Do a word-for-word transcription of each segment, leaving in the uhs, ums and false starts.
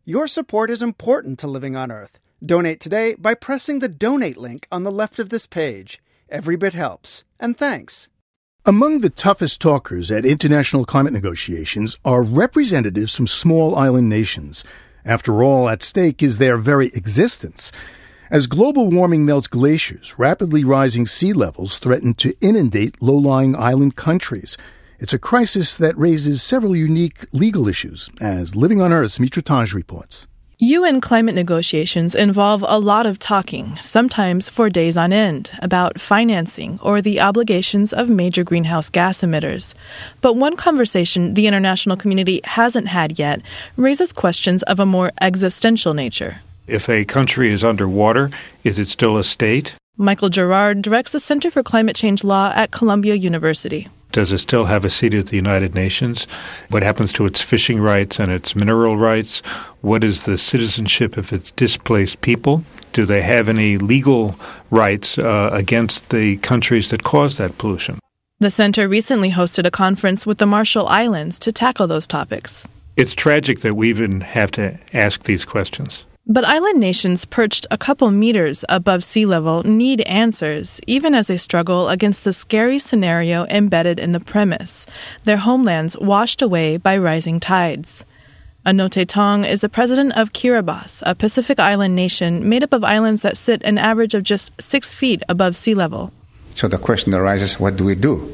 Your support is important to Living on Earth. Donate today by pressing the donate link on the left of this page. Every bit helps. And thanks. Among the toughest talkers at international climate negotiations are representatives from small island nations. After all, at stake is their very existence. As global warming melts glaciers, rapidly rising sea levels threaten to inundate low-lying island countries. It's a crisis that raises several unique legal issues, as Living on Earth's Mitra Taj reports. U N climate negotiations involve a lot of talking, sometimes for days on end, about financing or the obligations of major greenhouse gas emitters. But one conversation the international community hasn't had yet raises questions of a more existential nature. If a country is underwater, is it still a state? Michael Gerard directs the Center for Climate Change Law at Columbia University. Does it still have a seat at the United Nations? What happens to its fishing rights and its mineral rights? What is the citizenship of its displaced people? Do they have any legal rights uh, against the countries that cause that pollution? The center recently hosted a conference with the Marshall Islands to tackle those topics. It's tragic that we even have to ask these questions. But island nations perched a couple meters above sea level need answers, even as they struggle against the scary scenario embedded in the premise, their homelands washed away by rising tides. Anote Tong is the president of Kiribati, a Pacific island nation made up of islands that sit an average of just six feet above sea level. So the question arises, what do we do?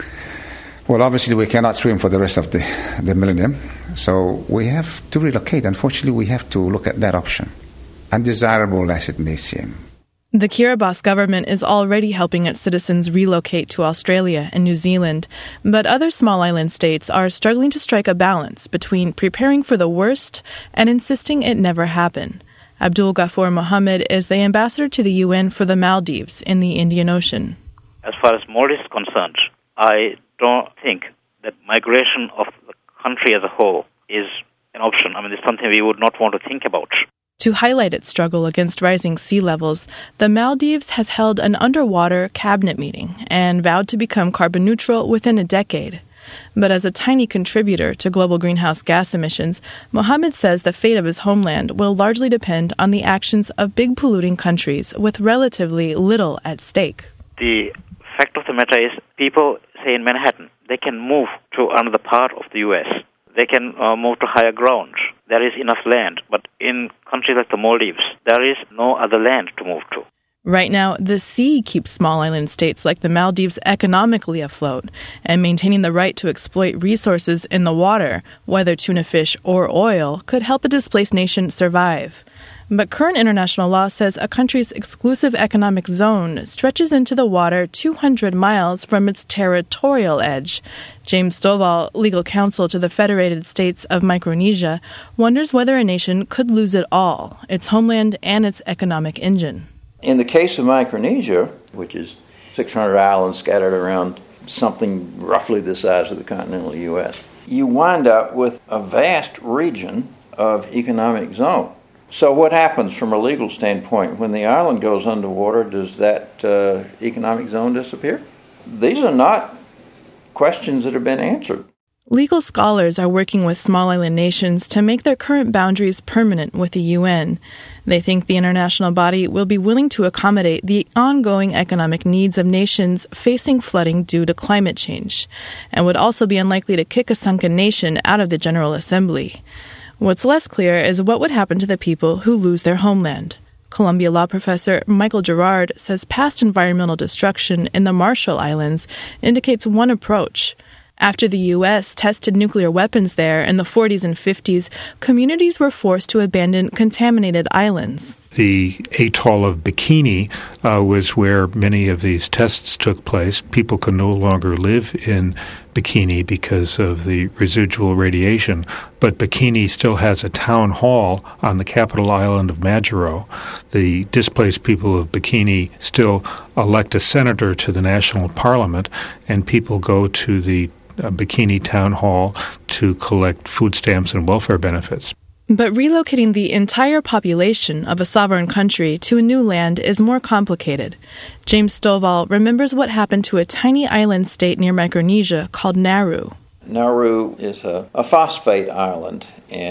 Well, obviously, we cannot swim for the rest of the, the millennium, so we have to relocate. Unfortunately, we have to look at that option, undesirable as it may seem. The Kiribati government is already helping its citizens relocate to Australia and New Zealand, but other small island states are struggling to strike a balance between preparing for the worst and insisting it never happen. Abdul Ghafoor Mohammed is the ambassador to the U N for the Maldives in the Indian Ocean. As far as Maldives is concerned, I don't think that migration of the country as a whole is an option. I mean, it's something we would not want to think about. To highlight its struggle against rising sea levels, the Maldives has held an underwater cabinet meeting and vowed to become carbon neutral within a decade. But as a tiny contributor to global greenhouse gas emissions, Mohammed says the fate of his homeland will largely depend on the actions of big polluting countries with relatively little at stake. The fact of the matter is, people, say in Manhattan, they can move to another part of the U S. They can uh, move to higher ground. There is enough land. But in countries like the Maldives, there is no other land to move to. Right now, the sea keeps small island states like the Maldives economically afloat, and maintaining the right to exploit resources in the water, whether tuna fish or oil, could help a displaced nation survive. But current international law says a country's exclusive economic zone stretches into the water two hundred miles from its territorial edge. James Stovall, legal counsel to the Federated States of Micronesia, wonders whether a nation could lose it all, its homeland and its economic engine. In the case of Micronesia, which is six hundred islands scattered around something roughly the size of the continental U S, you wind up with a vast region of economic zone. So what happens from a legal standpoint? When the island goes underwater, does that uh, economic zone disappear? These are not questions that have been answered. Legal scholars are working with small island nations to make their current boundaries permanent with the U N. They think the international body will be willing to accommodate the ongoing economic needs of nations facing flooding due to climate change, and would also be unlikely to kick a sunken nation out of the General Assembly. What's less clear is what would happen to the people who lose their homeland. Columbia law professor Michael Gerard says past environmental destruction in the Marshall Islands indicates one approach. After the U S tested nuclear weapons there in the forties and fifties, communities were forced to abandon contaminated islands. The atoll of Bikini uh, was where many of these tests took place. People could no longer live in Bikini because of the residual radiation, but Bikini still has a town hall on the capital island of Majuro. The displaced people of Bikini still elect a senator to the national parliament, and people go to the uh, Bikini town hall to collect food stamps and welfare benefits. But relocating the entire population of a sovereign country to a new land is more complicated. James Stovall remembers what happened to a tiny island state near Micronesia called Nauru. Nauru is a, a phosphate island, and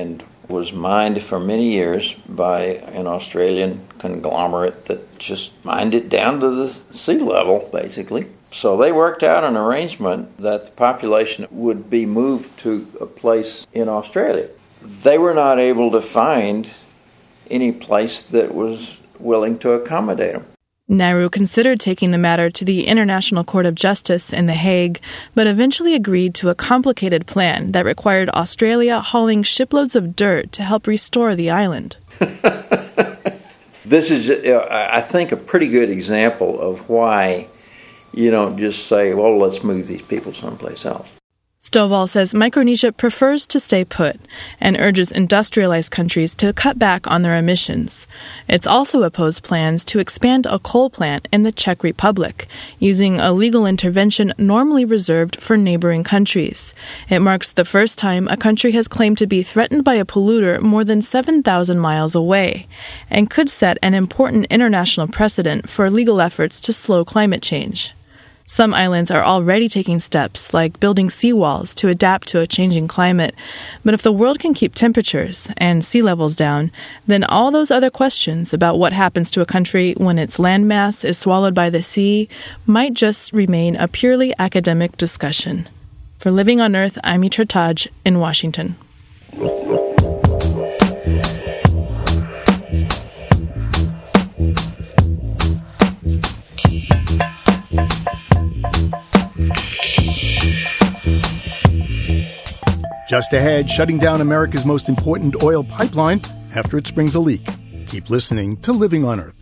was mined for many years by an Australian conglomerate that just mined it down to the sea level, basically. So they worked out an arrangement that the population would be moved to a place in Australia. They were not able to find any place that was willing to accommodate them. Nauru considered taking the matter to the International Court of Justice in The Hague, but eventually agreed to a complicated plan that required Australia hauling shiploads of dirt to help restore the island. This is, I think, a pretty good example of why you don't just say, well, let's move these people someplace else. Stovall says Micronesia prefers to stay put and urges industrialized countries to cut back on their emissions. It's also opposed plans to expand a coal plant in the Czech Republic, using a legal intervention normally reserved for neighboring countries. It marks the first time a country has claimed to be threatened by a polluter more than seven thousand miles away, and could set an important international precedent for legal efforts to slow climate change. Some islands are already taking steps, like building seawalls to adapt to a changing climate. But if the world can keep temperatures and sea levels down, then all those other questions about what happens to a country when its landmass is swallowed by the sea might just remain a purely academic discussion. For Living on Earth, I'm Mitra Taj in Washington. Just ahead, shutting down America's most important oil pipeline after it springs a leak. Keep listening to Living on Earth.